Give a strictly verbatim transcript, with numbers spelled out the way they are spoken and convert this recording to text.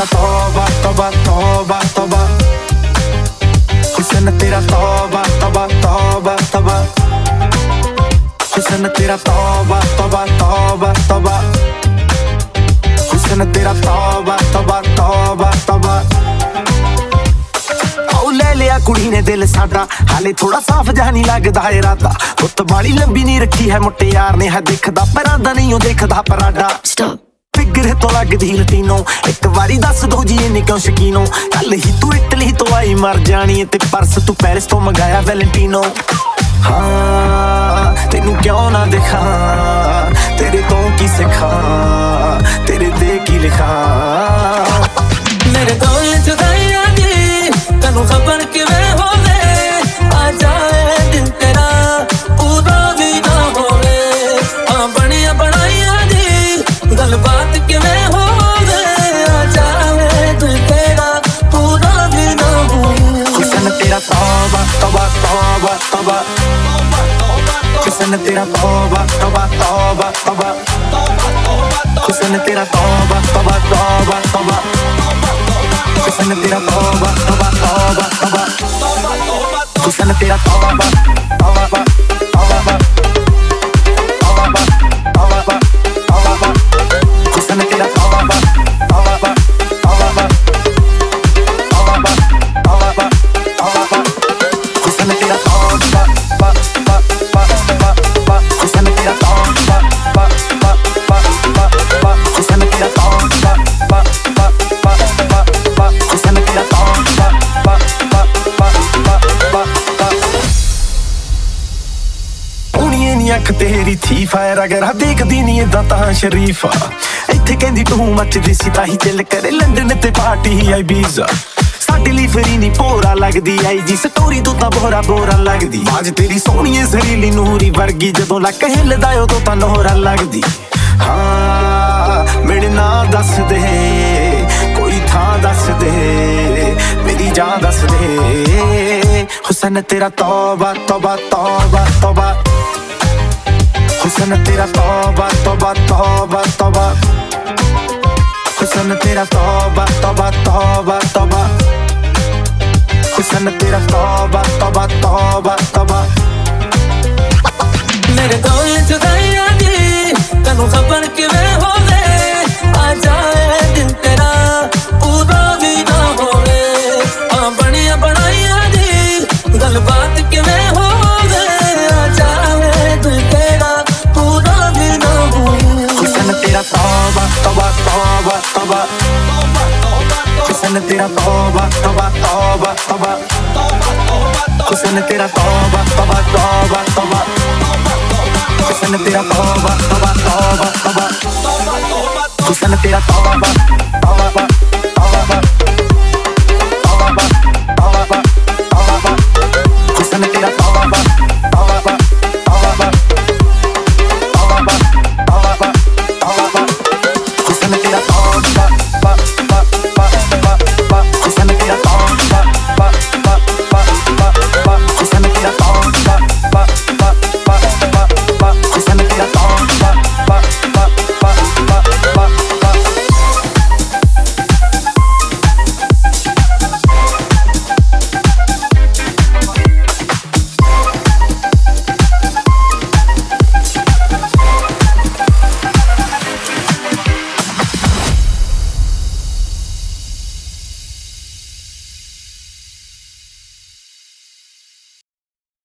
तौबा तौबा तौबा तौबा, हुस्न तेरा तौबा तौबा तौबा तौबा, हुस्न तेरा तौबा तौबा तौबा तौबा, हुस्न तेरा तौबा तौबा तौबा तौबा। ले लिया कुड़ी ने दिल साडा, हाले थोड़ा साफ जहा नहीं लगदा इरादा। गुत्त बाली लंबी नहीं रखी है मुट्टे यार ने, है दिखदा परादा नहीं देखदा पराडा। फिगर तो लगदी लटीनो, एक बारी दस दो जी इन्नी क्यों शकीनो। कल ही तू इटली तो आई मर जानी, ते परस तू पेरिस तो मंगाया वैलेंटिनो। हाँ तेनू क्यों ना दिखा, तेरे तो की सिखा, तेरे दे की लिखा। मेरे दिल च गया जी तैनू खबर किवें होवे, आ जाए दिल तेरा पूरा भी ना होवे। हाँ बनिया बनाइया जी गलबात किवें होवे, आ जाए दिल तेरा पूरा भी ना होवे। हुस्न तेरा तौबा तौबा तौबा तौबा, हुस्न तेरा तौबा तौबा तौबा तौबा, हुस्न तेरा तौबा तौबा तौबा तौबा, हुस्न तेरा तौबा तौबा तौबा तौबा, हुस्न तेरा तौबा तौबा तौबा तौबा तौबा तौबा, हुस्न तेरा तौबा तौबा तौबा तौबा तौबा तौबा, हुस्न तेरा तौबा बा बा बा बा बा, हुस्न तेरा तौबा बा बा बा बा बा, हुस्न तेरा तौबा बा बा बा बा बा, हुस्न तेरा तौबा बा बा बा बा बा। उनिए नी अख तेरी थी फायर, अगर हा देखदी नी इदां तां शरीफा। इत्थे कहंदी तू मचदी सी ताही दिल करे लंडन ते पार्टी ही आई बीजा। साडे लई फरी नी भोरा लगदी आई जी, स्टोरी तू तां बोरा बोरा लगदी। आज तेरी सोहणीए जरीली नूरी वर्गी, जदों लक हिलदा उदों तां लोहरा लगदी। हाँ मेरे ना दस दे, कोई थां दस दे, मेरी जान दस दे। हुस्न तेरा तौबा तौबा तौबा तौबा, हुस्न तेरा तौबा तौबा तौबा तौबा, हुस्न तेरा तौबा तौबा तौबा तौबा, हुस्न तेरा तौबा तौबा तौबा तौबा। मेरे दिल च गया जी तैनू खबर किवें होवे, आ जाए दिल तेरा पूरा भी ना होवे। हाँ बनिया बनाइया जी गलबात किवें होवे, आ जाए दिल तेरा पूरा भी ना होवे। हुस्न तेरा तौबा तौबा तौबा तौबा, हुस्न तेरा तौबा तौबा तौबा तौबा, हुस्न तेरा तौबा तौबा तौबा तौबा, हुस्न तेरा तौबा तौबा तौबा तौबा, हुस्न तेरा तौबा।